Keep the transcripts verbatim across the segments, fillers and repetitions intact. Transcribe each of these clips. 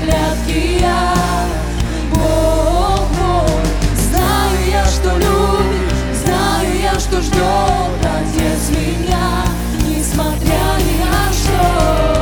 заглядки я. Бог мой, знаю я, что любишь, знаю я, что ждет Отец меня, несмотря ни на что.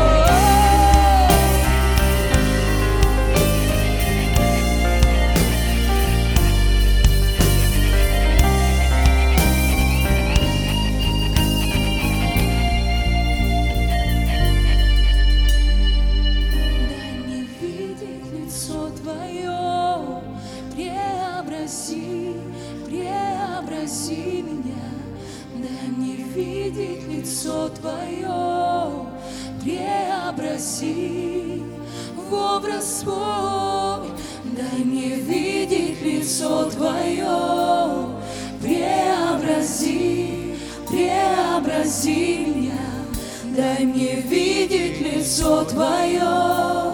Твое, преобрази, преобрази меня, дай мне видеть лицо Твое, преобрази в образ свой, дай мне видеть лицо Твое, преобрази, преобрази меня, дай мне видеть лицо Твое,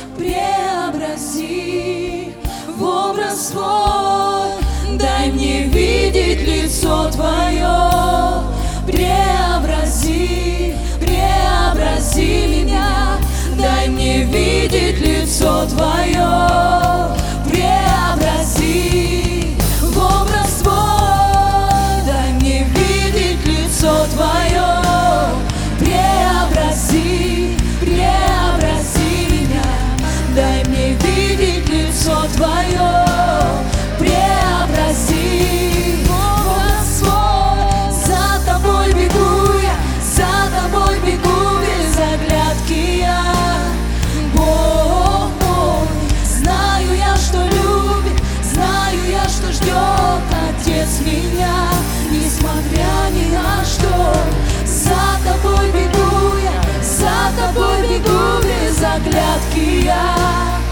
преобрази в образ свой, дай мне видеть лицо Твое, преобрази, преобрази меня, дай мне видеть лицо Твое, преобрази в образ свой, дай мне видеть лицо Твое, преобрази, преобрази меня, дай мне видеть лицо Твое, преобрази в образ свой. За Тобой бегу я, за Тобой бегу без оглядки я. Бог мой, знаю я, что любит, знаю я, что ждет Отец меня, несмотря ни на что. За Тобой бегу я, за Тобой бегу без оглядки я.